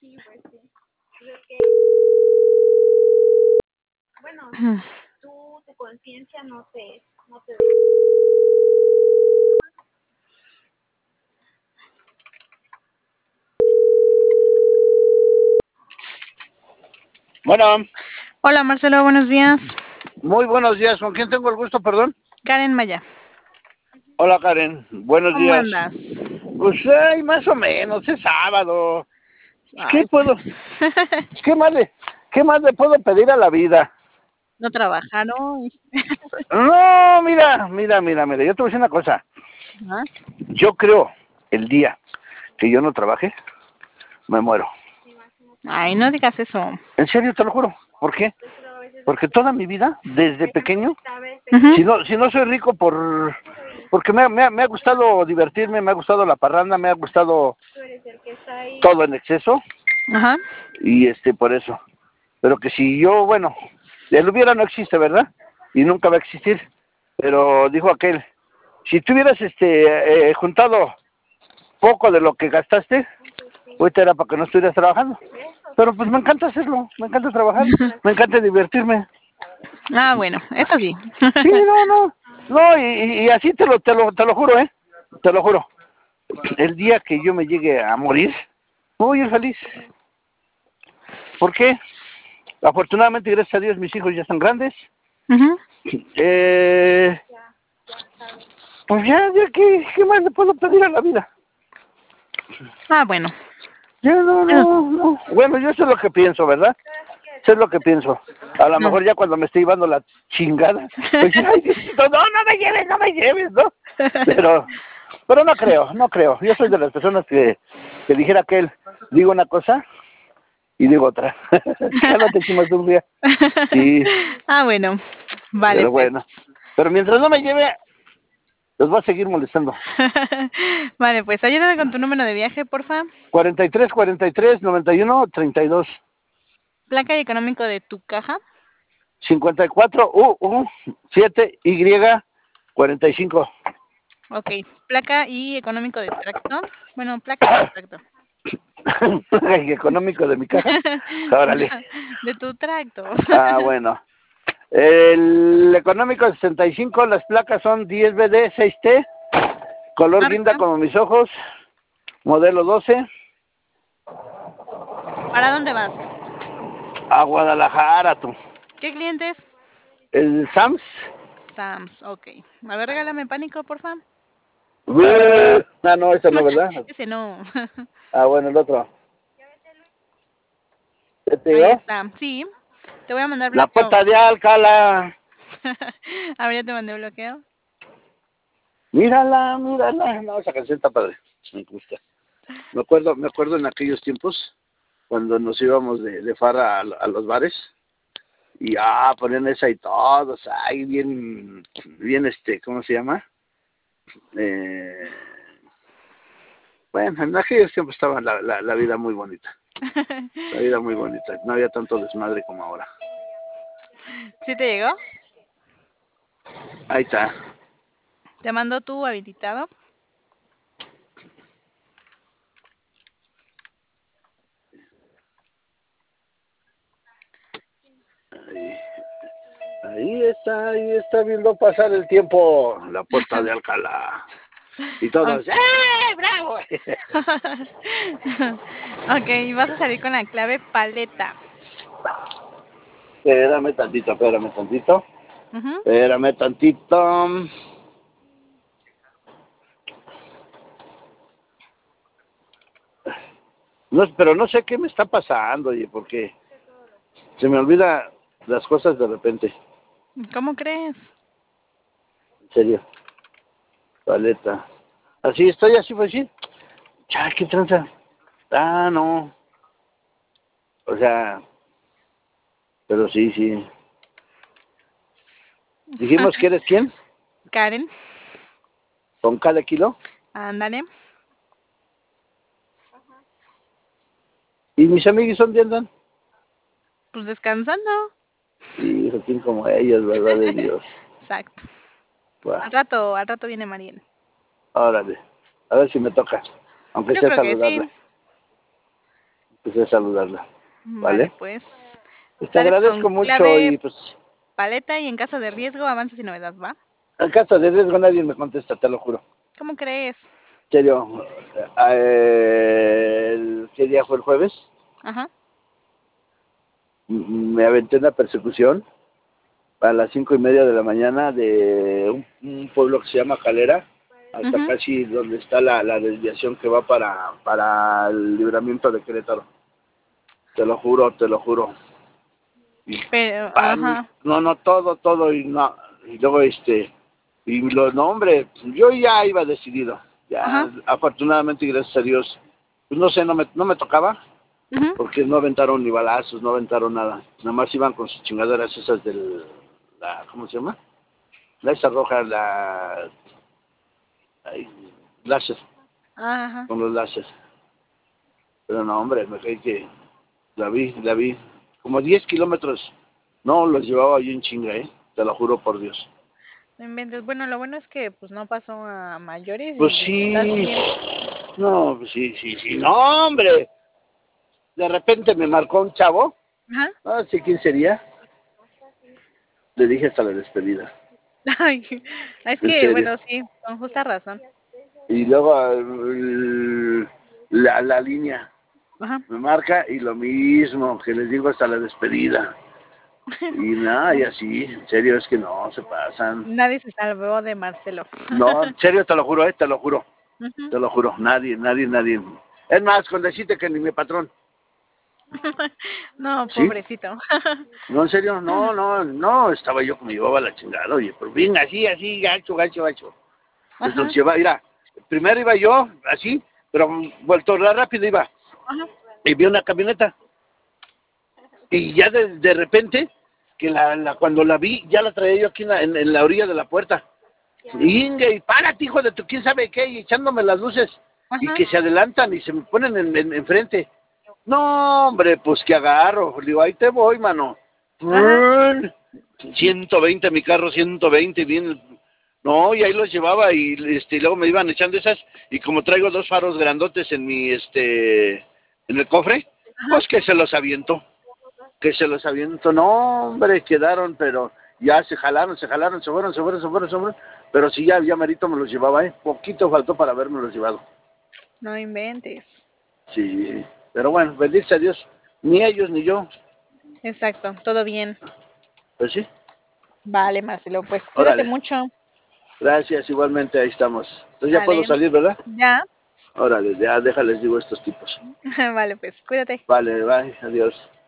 Bueno, Hola Marcelo, buenos días. muy buenos días. ¿Con quién tengo el gusto, perdón? Karen Maya. Hola, Karen. Buenos ¿Cómo días. andas? Pues, más o menos, es sábado. ¿Qué Ay, puedo? ¿Qué más le puedo pedir a la vida? no trabajar hoy. No, mira. Yo te voy a decir una cosa. ¿Ah? Yo creo el día que yo no trabaje, me muero. Ay, no digas eso. En serio, te lo juro. ¿Por qué? Porque toda mi vida, desde pequeño, Ujú. si no soy rico porque me ha gustado divertirme, me ha gustado la parranda, me ha gustado todo en exceso, Ajá. y por eso. Pero que si yo, bueno, el hubiera no existe, ¿verdad? Y nunca va a existir. Pero dijo aquel, si tú hubieras juntado poco de lo que gastaste, ahorita era para que no estuvieras trabajando. Pero pues me encanta hacerlo, me encanta trabajar, me encanta divertirme. Ah, bueno, eso sí. Sí, no, y así te lo juro, te lo juro. El día que yo me llegue a morir, voy a ir feliz. ¿Por qué? Afortunadamente, gracias a Dios, mis hijos ya están grandes. Ujú. Pues ya, ¿qué más le puedo pedir a la vida? Ah, bueno. Ya Eso sí. no. Bueno, yo eso es lo que pienso, ¿verdad? Eso es lo que pienso. A lo No. mejor ya cuando me esté llevando la chingada, pues ay, Diosito, no me lleves, ¿no? Pero no creo. Yo soy de las personas que dijera que él, digo una cosa y digo otra. Cálmate, chimatundia. Sí, Ah, bueno. Vale, pero pues. bueno. Pero mientras no me lleve, los voy a seguir molestando. Vale, pues ayúdame con tu número de viaje, porfa. 43 91 32 Placa y económico de tu caja. 54 7 Y 45. Ok. Placa y económico de tracto. Bueno, placa de tracto. Económico de mi caja. Órale. De tu tracto. Bueno. El económico 65, las placas son 10BD 6T, color guinda Marca. como mis ojos, modelo 12, ¿Para dónde vas? a Guadalajara, tú. ¿Qué clientes? El Sams. Sams, ok. A ver, regálame pánico, porfa. No, ese no, ¿verdad? Ese no. Bueno, el otro. ¿Qué te Ahí digo? está. Sí. Te voy a mandar La bloqueo. puerta de Alcalá. A ver, ya te mandé bloqueo. Mírala. No, esa canción está padre. Me gusta. Me acuerdo en aquellos tiempos cuando nos íbamos de farra a los bares y ponían esa y todos ahí bien, ¿cómo se llama? Bueno, en aquellos tiempos estaba la vida muy bonita. La vida muy bonita. No había tanto desmadre como ahora. ¿Sí te llegó? Ahí está. Te mando tu habilitado. Ahí está viendo pasar el tiempo. La puerta de Alcalá. Y todos, ¡bravo! Ok, vas a salir con la clave paleta. Espérame tantito. Ujú. Espérame tantito. No, pero no sé qué me está pasando, oye, porque se me olvida las cosas de repente. ¿Cómo crees? En serio. Paleta. Así estoy, así fue así. Ya, qué tranza. No. O sea, pero sí. Dijimos que eres quién, Karen, con cada kilo. ándale. Y mis amigos, ¿dónde andan? Pues descansando. Y quién como ellos, verdad de Dios. Exacto. Buah, Al rato viene Mariel. órale. A ver si me toca. Aunque Yo sea creo que sí. saludable. Quise saludarla, Vale, ¿vale? pues. Pues te Sales con agradezco mucho clave y pues paleta y en caso de riesgo, avanza sin novedad, ¿va? en caso de riesgo nadie me contesta, te lo juro. ¿Cómo crees? En serio, ¿qué día fue el jueves? Ajá. Me aventé una persecución a las 5:30 de la mañana de un pueblo que se llama Calera, hasta Mhm. casi donde está la desviación que va para el libramiento de Querétaro. Te lo juro, te lo juro. Y Pero, pan, ajá. no, todo, y no, y luego y los nombres, yo ya iba decidido, Ajá. ya afortunadamente y gracias a Dios, pues no sé, no me tocaba, Mhm. porque no aventaron ni balazos, no aventaron nada, nada más iban con sus chingaderas esas ¿cómo se llama? Esa roja, ay, láser, Ajá. con los láser, pero no, hombre, me creí que la vi, como 10 kilómetros, no, los llevaba yo en chinga, te lo juro por Dios. No inventes. Bueno, lo bueno es que pues no pasó a mayores Pues y estás sí, bien. no, pues sí, no, hombre, de repente me marcó un chavo, Ajá. no sé quién sería, le dije hasta la despedida, Ay, es en que, serio. bueno, sí, con justa razón. Y luego la línea Ajá. me marca y lo mismo, que les digo hasta la despedida. Y nada, y así, en serio, es que no, se pasan. Nadie se salvó de Marcelo. No, en serio, te lo juro, Ujú. te lo juro, nadie. Es más, con decirte que ni mi patrón, No, ¿sí? pobrecito. No, en serio, no, estaba yo que me llevaba la chingada, oye, pero bien, así, gacho. Ajá. Entonces mira, primero iba yo, así, pero vuelto rápido iba, Ajá. y vi una camioneta, y ya de repente, que cuando la vi, ya la traía yo aquí en la orilla de la puerta, y párate, hijo de tu, quién sabe qué, y echándome las luces, y Ajá. que se adelantan y se me ponen enfrente. No, hombre, pues que agarro, le digo, ahí te voy, mano. Ajá. 120 mi carro, 120, bien. No, y ahí los llevaba y luego me iban echando esas y como traigo dos faros grandotes en el cofre, Ajá. pues que se los aviento. No, hombre, quedaron, pero ya se jalaron, se fueron, pero sí, ya merito me los llevaba, poquito faltó para haberme los llevado. No inventes. Sí, pero bueno, bendito a Dios, ni ellos ni yo, Exacto, todo bien. pues sí, Vale, Marcelo, pues cuídate órale, mucho. gracias, igualmente, ahí estamos. Entonces ya puedo Vale. salir, ¿verdad? Ya. Órale, ya déjales digo a estos tipos. Vale, pues cuídate. Vale, bye, adiós.